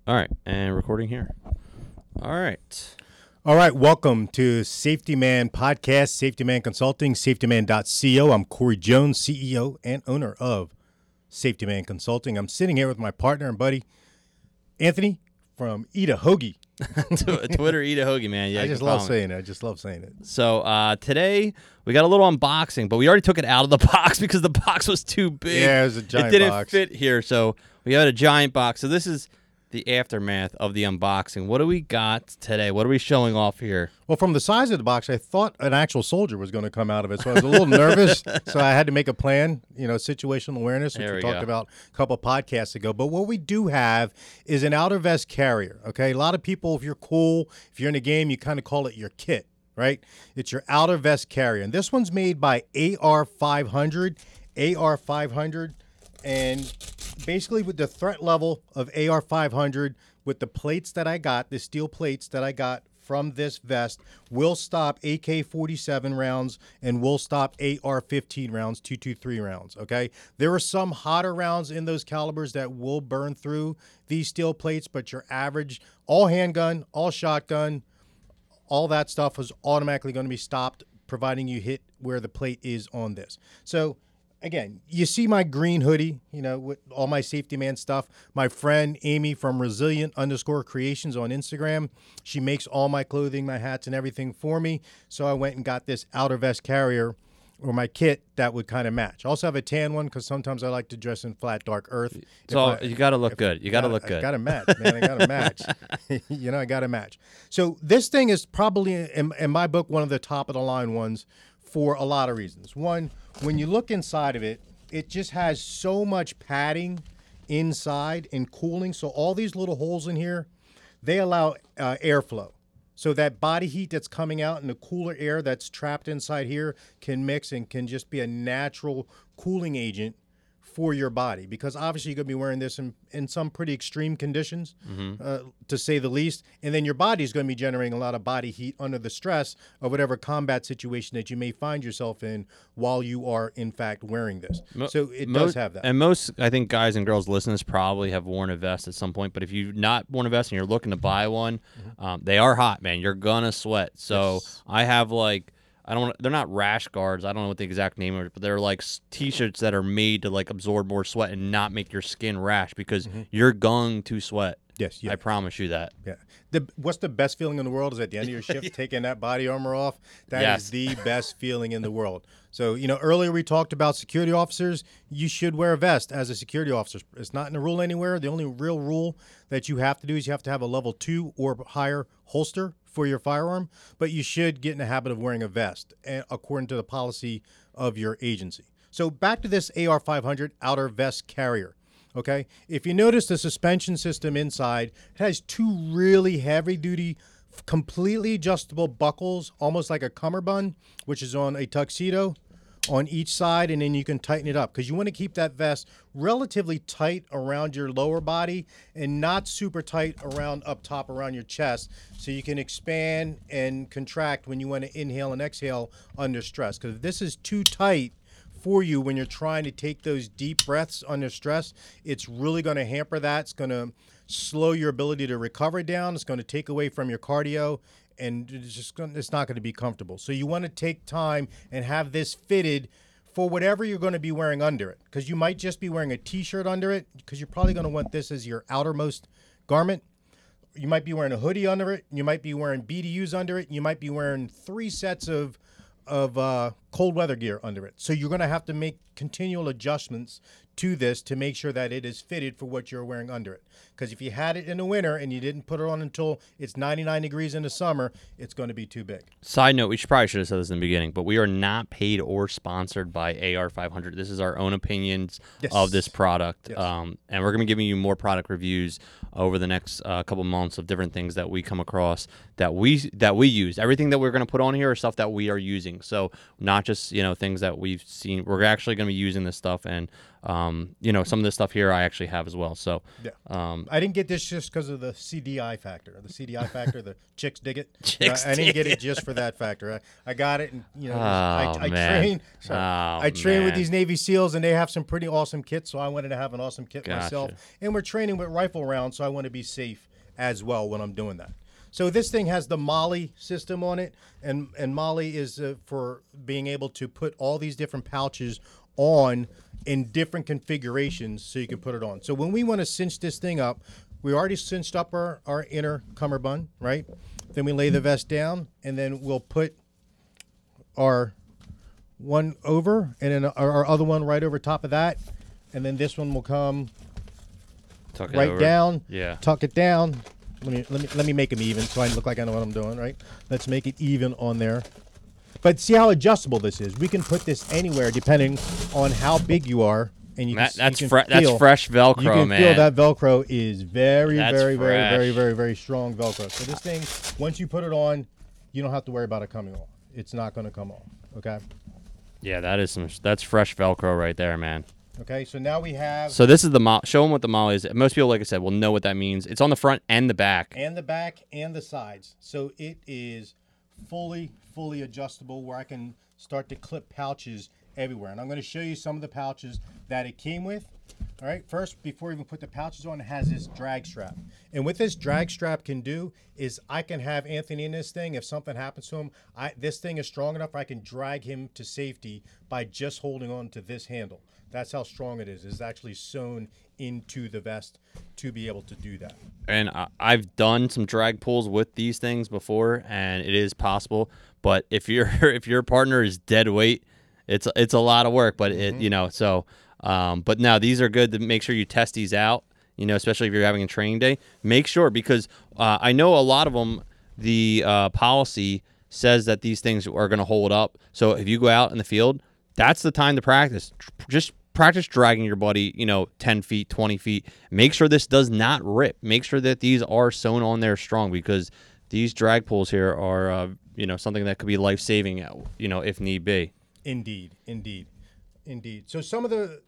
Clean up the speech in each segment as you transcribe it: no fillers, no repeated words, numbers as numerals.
All right, and recording here. All right. All right, welcome to Safety Man Podcast, Safety Man Consulting, safetyman.co. I'm Corey Jones, CEO and owner of Safety Man Consulting. I'm sitting here with my partner and buddy, Anthony from Eat a Hoagie. Twitter, Eat a Hoagie, man. Yeah, I just love saying it. So today we got a little unboxing, but we already took it out of the box because the box was too big. Yeah, it was a giant box. It didn't fit here, so we had a giant box. So this is the aftermath of the unboxing. What do we got today? What are we showing off here? Well, from the size of the box, I thought an actual soldier was going to come out of it, so I was a little nervous. So I had to make a plan, situational awareness, which we talked about a couple of podcasts ago. But what we do have is an outer vest carrier, okay? A lot of people, if you're cool, if you're in a game, you kind of call it your kit, right? It's your outer vest carrier. And this one's made by AR500. AR500. And basically with the threat level of AR500, with the plates that I got, the steel plates that I got from this vest, will stop AK-47 rounds and will stop AR-15 rounds, 223 rounds, okay? There are some hotter rounds in those calibers that will burn through these steel plates, but your average, all handgun, all shotgun, all that stuff is automatically going to be stopped, providing you hit where the plate is on this. So again, you see my green hoodie, with all my Safety Man stuff. My friend Amy from Resilient_Creations on Instagram, she makes all my clothing, my hats, and everything for me. So I went and got this outer vest carrier, or my kit, that would kind of match. I also have a tan one because sometimes I like to dress in flat, dark earth. So you got to look good. You got to look good. I got to match, man. I got to match. I got to match. So this thing is probably, in my book, one of the top of the line ones for a lot of reasons. One, when you look inside of it, it just has so much padding inside and cooling. So all these little holes in here, they allow airflow. So that body heat that's coming out and the cooler air that's trapped inside here can mix and can just be a natural cooling agent for your body, because obviously you're going to be wearing this in some pretty extreme conditions, to say the least. And then your body is going to be generating a lot of body heat under the stress of whatever combat situation that you may find yourself in while you are, in fact, wearing this. So it does have that. And most, I think, guys and girls listening to this probably have worn a vest at some point. But if you've not worn a vest and you're looking to buy one, they are hot, man. You're going to sweat. So yes. I have they're not rash guards. I don't know what the exact name of it, but they're like T-shirts that are made to absorb more sweat and not make your skin rash, because you're going to sweat. Yes, yeah. I promise you that. Yeah. What's the best feeling in the world is at the end of your shift, taking that body armor off. That is the best feeling in the world. So, earlier we talked about security officers. You should wear a vest as a security officer. It's not in the rule anywhere. The only real rule that you have to do is you have to have a level 2 or higher holster for your firearm, but you should get in the habit of wearing a vest according to the policy of your agency. So back to this AR500 outer vest carrier. Okay, if you notice the suspension system inside, it has two really heavy-duty, completely adjustable buckles, almost like a cummerbund, which is on a tuxedo on each side, and then you can tighten it up because you want to keep that vest relatively tight around your lower body and not super tight around up top around your chest, so you can expand and contract when you want to inhale and exhale under stress. Because if this is too tight for you when you're trying to take those deep breaths under stress, it's really going to hamper that. It's going to slow your ability to recover down. It's going to take away from your cardio, and it's not going to be comfortable. So you want to take time and have this fitted for whatever you're going to be wearing under it, because you might just be wearing a T-shirt under it, because you're probably going to want this as your outermost garment. You might be wearing a hoodie under it. You might be wearing BDUs under it. You might be wearing 3 sets of cold weather gear under it. So you're going to have to make continual adjustments to this to make sure that it is fitted for what you're wearing under it. Because if you had it in the winter and you didn't put it on until it's 99 degrees in the summer, it's going to be too big. Side note, we probably should have said this in the beginning, but we are not paid or sponsored by AR500. This is our own opinions of this product. Yes. And we're going to be giving you more product reviews over the next couple months of different things that we come across that we use. Everything that we're going to put on here is stuff that we are using. So not just things that we've seen. We're actually going to be using this stuff, and You know, some of this stuff here I actually have as well. So yeah, I didn't get this just because of the CDI factor. The CDI factor, the chicks dig it. Chicks I didn't dig get it just for that factor. I got it, and you know, Oh, man. I train with man. these Navy SEALs, and they have some pretty awesome kits. So I wanted to have an awesome kit Gotcha. myself. And we're training with rifle rounds, so I want to be safe as well when I'm doing that. So this thing has the Molly system on it, and Molly is for being able to put all these different pouches on in different configurations so you can put it on. So when we want to cinch this thing up, we already cinched up our inner cummerbund, right? Then we lay the vest down, and then we'll put our one over, and then our other one right over top of that, and then this one will come Tuck it right over. down, Yeah. tuck it down. Let me make them even so I look like I know what I'm doing, right? Let's make it even on there. But see how adjustable this is. We can put this anywhere depending on how big you are, and That's you can that's feel, fresh Velcro, you can man. feel that Velcro is very, That's very, very, fresh. very, very, very strong Velcro. So this thing, once you put it on, you don't have to worry about it coming off. It's not going to come off. Okay. Yeah, that's fresh Velcro right there, man. Okay. So now we have So this is the show them what the Molly is. Most people, like I said, will know what that means. It's on the front and the back. and the back and the sides. So it is fully adjustable where I can start to clip pouches everywhere. And I'm going to show you some of the pouches that it came with. All right, first, before we even put the pouches on, it has this drag strap. And what this drag strap can do is I can have Anthony in this thing. If something happens to him, this thing is strong enough I can drag him to safety by just holding on to this handle. That's how strong it is. It's actually sewn into the vest to be able to do that. And I've done some drag pulls with these things before, and it is possible. But if your partner is dead weight, it's a lot of work. But it you know so. But now these are good to make sure you test these out. You know, especially if you're having a training day, make sure because I know a lot of them. The policy says that these things are going to hold up. So if you go out in the field, that's the time to practice. Just practice dragging your buddy, 10 feet, 20 feet. Make sure this does not rip. Make sure that these are sewn on there strong because these drag pulls here are, something that could be life-saving, if need be. Indeed. So some of the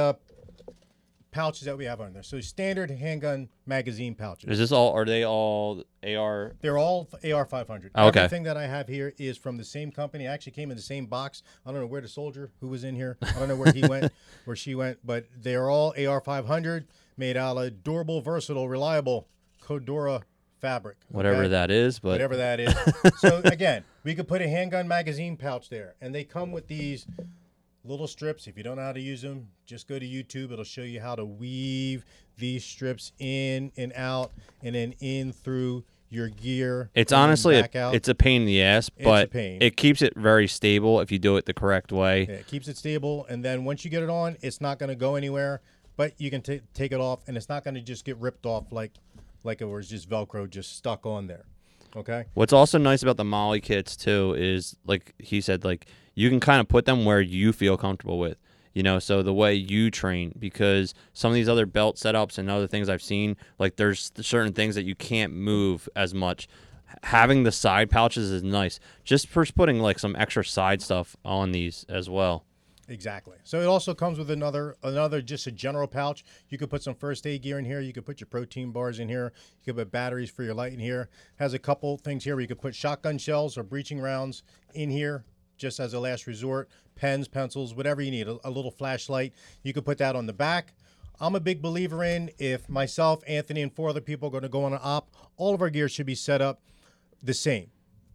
pouches that we have on there. So standard handgun magazine pouches. Are they all AR? They're all AR 500. Oh, okay. Everything that I have here is from the same company. It actually came in the same box. I don't know where the soldier who was in here, I don't know where he went, where she went, but they're all AR 500 made out of durable, versatile, reliable Cordura fabric. Whatever that is, but whatever that is. So again, we could put a handgun magazine pouch there, and they come with these little strips. If you don't know how to use them, just go to YouTube. It'll show you how to weave these strips in and out, and then in through your gear. It's honestly it's a pain in the ass, but it keeps it very stable if you do it the correct way. Yeah, it keeps it stable, and then once you get it on, it's not going to go anywhere. But you can take it off, and it's not going to just get ripped off like it was just Velcro just stuck on there. Okay. What's also nice about the Molly kits too is, like he said, like you can kind of put them where you feel comfortable with, so the way you train, because some of these other belt setups and other things I've seen, like there's certain things that you can't move as much. Having the side pouches is nice. Just for putting like some extra side stuff on these as well. Exactly. So it also comes with another just a general pouch. You could put some first aid gear in here. You could put your protein bars in here. You could put batteries for your light in here. Has a couple things here where you could put shotgun shells or breaching rounds in here just as a last resort. Pens, pencils, whatever you need. A little flashlight. You could put that on the back. I'm a big believer in if myself, Anthony, and 4 other people are going to go on an op, all of our gear should be set up the same.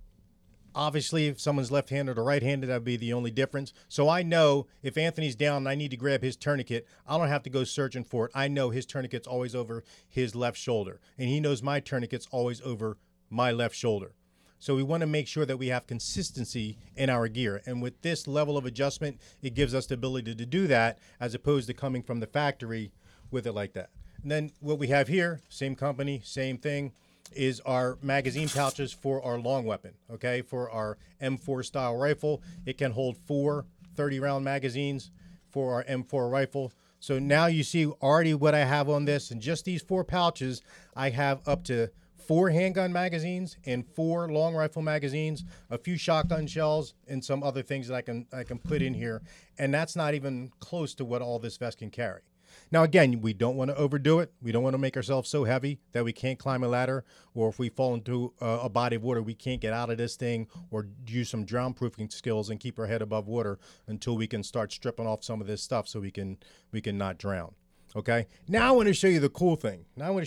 Obviously, if someone's left-handed or right-handed, that would be the only difference. So I know if Anthony's down and I need to grab his tourniquet, I don't have to go searching for it. I know his tourniquet's always over his left shoulder, and he knows my tourniquet's always over my left shoulder. So we want to make sure that we have consistency in our gear. And with this level of adjustment, it gives us the ability to do that as opposed to coming from the factory with it like that. And then what we have here, same company, same thing, is our magazine pouches for our long weapon, okay? For our M4 style rifle, it can hold 4 30-round magazines for our M4 rifle. So now you see already what I have on this, and just these 4 pouches, I have up to 4 handgun magazines and 4 long rifle magazines, a few shotgun shells, and some other things that I can put in here, and that's not even close to what all this vest can carry. Now, again, we don't want to overdo it. We don't want to make ourselves so heavy that we can't climb a ladder, or if we fall into a body of water, we can't get out of this thing, or use some drown-proofing skills and keep our head above water until we can start stripping off some of this stuff so we can not drown. Okay? Now I want to show you the cool thing.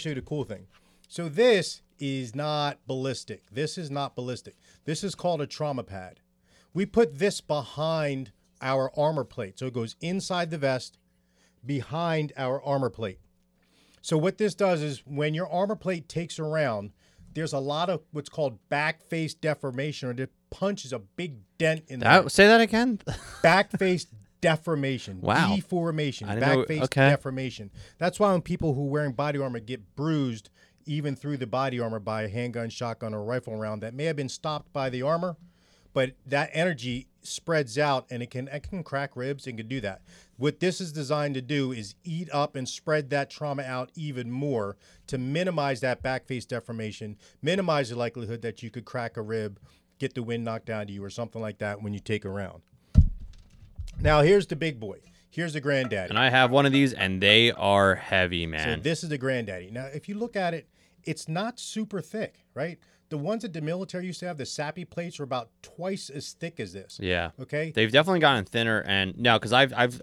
So this is not ballistic. This is called a trauma pad. We put this behind our armor plate. So it goes inside the vest, behind our armor plate. So what this does is when your armor plate takes a round, there's a lot of what's called back face deformation, or it punches a big dent in there. Say that again? Back face deformation. Wow. Deformation. I didn't Back know. face Okay. deformation. That's why when people who are wearing body armor get bruised even through the body armor by a handgun, shotgun, or rifle round that may have been stopped by the armor, but that energy spreads out and it can crack ribs and can do that. What this is designed to do is eat up and spread that trauma out even more to minimize that back face deformation, minimize the likelihood that you could crack a rib, get the wind knocked down to you or something like that when you take a round. Now here's the big boy. Here's the granddaddy. And I have one of these, and they are heavy, man. So this is the granddaddy. Now, if you look at it, it's not super thick, right? The ones that the military used to have, the SAPI plates, are about twice as thick as this. Yeah. Okay. They've definitely gotten thinner, and no, because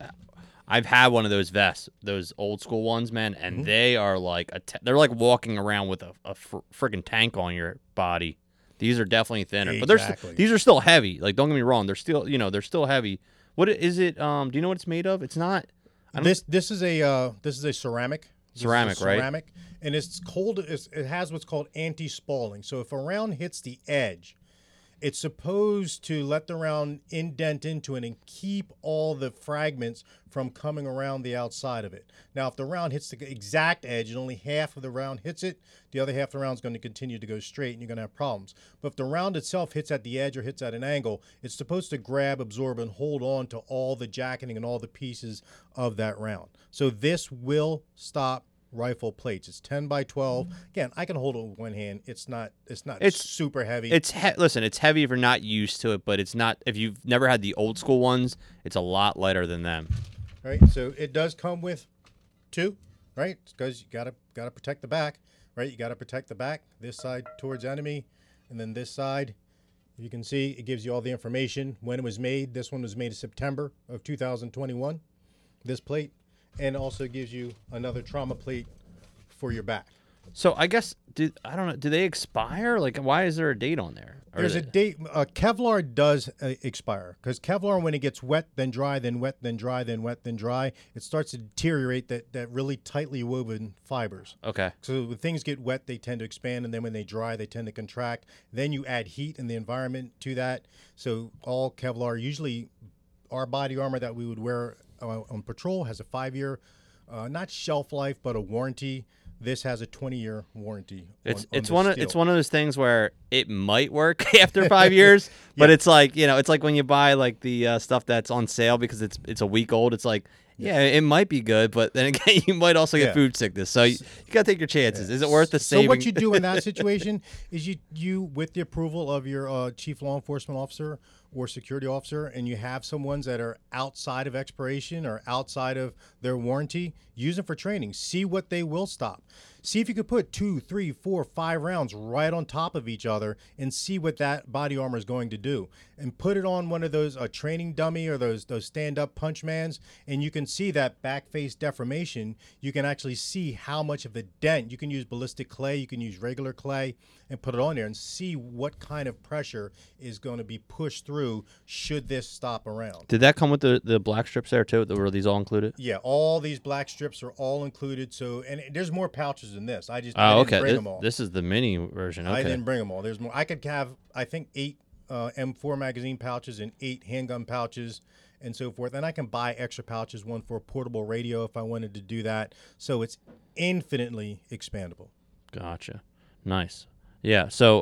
I've had one of those vests, those old school ones, man, and they are like they're like walking around with a freaking tank on your body. These are definitely thinner, Exactly. but these are still heavy. Like, don't get me wrong, they're still they're heavy. What is it? Do you know what it's made of? It's not. This is a ceramic. Ceramic, right? Ceramic, and it's cold. It has what's called anti-spalling. So if a round hits the edge, it's supposed to let the round indent into it and keep all the fragments from coming around the outside of it. Now, if the round hits the exact edge and only half of the round hits it, the other half of the round is going to continue to go straight and you're going to have problems. But if the round itself hits at the edge or hits at an angle, it's supposed to grab, absorb, and hold on to all the jacketing and all the pieces of that round. So this will stop rifle plates. It's 10 by 12. Again, I can hold it with one hand. It's not super heavy. Listen, it's heavy if you're not used to it, but it's not if you've never had the old school ones. It's a lot lighter than them. All right, so it does come with 2, right? Because you gotta protect the back, right? You gotta protect the back. This side towards enemy, and then this side. You can see it gives you all the information when it was made. This one was made in September of 2021. This plate. And also gives you another trauma plate for your back. So I guess I don't know. Do they expire? Like, why is there a date on there? There's a date. Kevlar does expire because Kevlar, when it gets wet, then dry, then wet, then dry, then wet, then dry, it starts to deteriorate that really tightly woven fibers. Okay. So when things get wet, they tend to expand, and then when they dry, they tend to contract. Then you add heat in the environment to that. So all Kevlar, usually our body armor that we would wear on patrol, has a 5-year, not shelf life, but a warranty. This has a 20-year warranty. It's one of those things where it might work after 5 years, but it's like it's like when you buy like the stuff that's on sale because it's a week old. It's like it might be good, but then again you might also get food sickness. So you gotta take your chances. Is it worth the saving? So what you do in that situation is you with the approval of your chief law enforcement officer or security officer, and you have some ones that are outside of expiration or outside of their warranty, use them for training. See what they will stop. See if you could put 2, 3, 4, 5 rounds right on top of each other and see what that body armor is going to do. And put it on one of those a training dummy or those stand-up punch mans, and you can see that back face deformation. You can actually see how much of a dent. You can use ballistic clay, you can use regular clay, and put it on there and see what kind of pressure is going to be pushed through should this stop around. Did that come with the black strips there too? Were these all included? Yeah, all these black strips are all included. So, and there's more pouches than this. I didn't bring them all. This is the mini version. Okay. I didn't bring them all. There's more. I could have, I think, 8 M4 magazine pouches and 8 handgun pouches and so forth. And I can buy extra pouches, one for a portable radio if I wanted to do that. So it's infinitely expandable. Gotcha. Nice. Yeah, so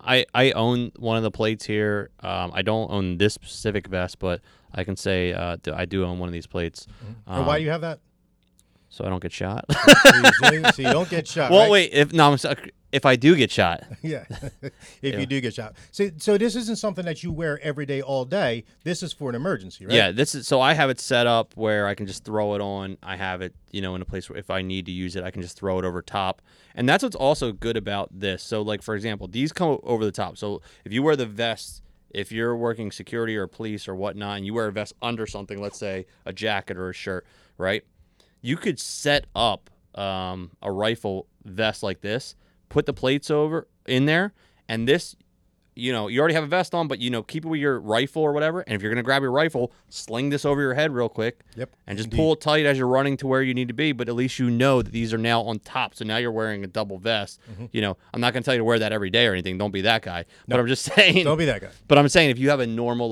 I own one of the plates here. I don't own this specific vest, but I can say I do own one of these plates. And why do you have that? So I don't get shot. So you don't get shot. Well, right? wait. if I do get shot. Yeah, if you do get shot. So this isn't something that you wear every day, all day. This is for an emergency, right? Yeah, this is so I have it set up where I can just throw it on. I have it, in a place where if I need to use it, I can just throw it over top. And that's what's also good about this. So, like, for example, these come over the top. So if you wear the vest, if you're working security or police or whatnot, and you wear a vest under something, let's say a jacket or a shirt, right? You could set up a rifle vest like this, put the plates over in there, and this, you already have a vest on, but keep it with your rifle or whatever. And if you're gonna grab your rifle, sling this over your head real quick. Yep. And just pull it tight as you're running to where you need to be. But at least you know that these are now on top. So now you're wearing a double vest. I'm not gonna tell you to wear that every day or anything. Don't be that guy. No, but I'm just saying. Don't be that guy. But I'm saying if you have a normal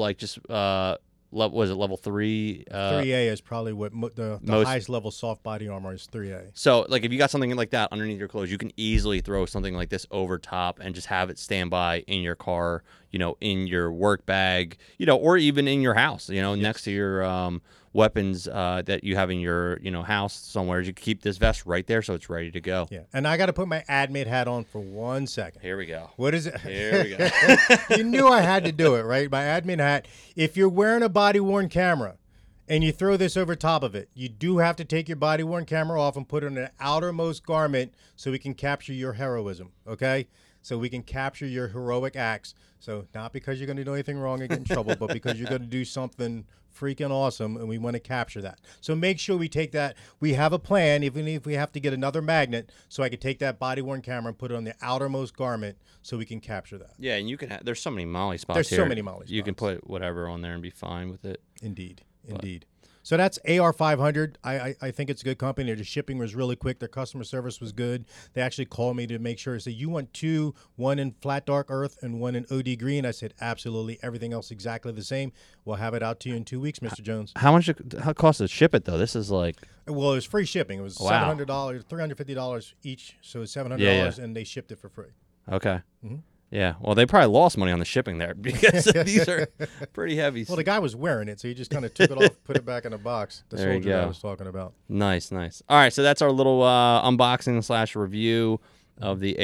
level 3? 3A is probably what the highest level soft body armor is. 3A. So, like, if you got something like that underneath your clothes, you can easily throw something like this over top and just have it stand by in your car, in your work bag, or even in your house, next to your weapons that you have in your, house somewhere. You keep this vest right there so it's ready to go. Yeah. And I got to put my admin hat on for 1 second. Here we go. What is it? Here we go. You knew I had to do it, right? My admin hat. If you're wearing a body-worn camera and you throw this over top of it, you do have to take your body-worn camera off and put it on an outermost garment so we can capture your heroism, okay? So we can capture your heroic acts. So not because you're going to do anything wrong and get in trouble, but because you're going to do something freaking awesome, and we want to capture that. So make sure we take that. We have a plan, even if we have to get another magnet, so I could take that body-worn camera and put it on the outermost garment so we can capture that. Yeah, and you can there's so many molly spots There's here. so many molly spots. You can put whatever on there and be fine with it. Indeed. So that's AR500. I think it's a good company. The shipping was really quick. Their customer service was good. They actually called me to make sure. They said, you want two, one in flat dark earth and one in OD green? I said, absolutely. Everything else exactly the same. We'll have it out to you in 2 weeks, Mr. Jones. How cost to ship it, though? This is like... Well, it was free shipping. It was $700, $350 each. So it's $700, and they shipped it for free. Okay. Mm-hmm. Yeah, well, they probably lost money on the shipping there because these are pretty heavy. Well, the guy was wearing it, so he just kind of took it off, put it back in a box. The soldier I was talking about. Nice. All right, so that's our little unboxing / review of the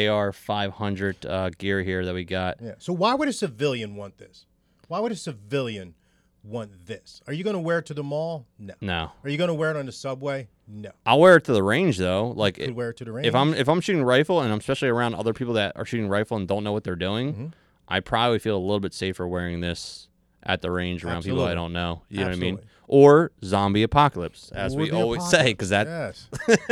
AR500 gear here that we got. Yeah. So why would a civilian want this? Why would a civilian want this? Are you going to wear it to the mall? No. Are you going to wear it on the subway? No. I'll wear it to the range though. Like, you could wear it to the range. If I'm shooting rifle, and I'm especially around other people that are shooting rifle and don't know what they're doing, I probably feel a little bit safer wearing this at the range around people I don't know. You know what I mean? Or zombie apocalypse, as we always say, because that. Yes.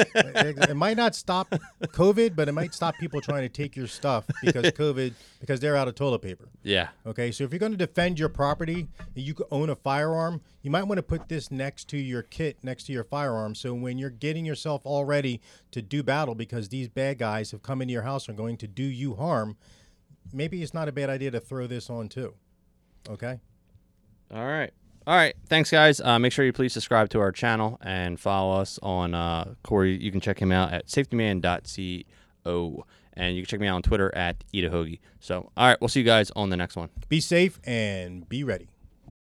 It might not stop COVID, but it might stop people trying to take your stuff because they're out of toilet paper. Yeah. Okay, so if you're going to defend your property and you own a firearm, you might want to put this next to your kit, next to your firearm, so when you're getting yourself all ready to do battle, because these bad guys have come into your house and are going to do you harm, maybe it's not a bad idea to throw this on too. Okay? All right. Thanks, guys. Make sure you please subscribe to our channel and follow us on Corey. You can check him out at safetyman.co. And you can check me out on Twitter at Eat a Hoagie. So, all right, we'll see you guys on the next one. Be safe and be ready.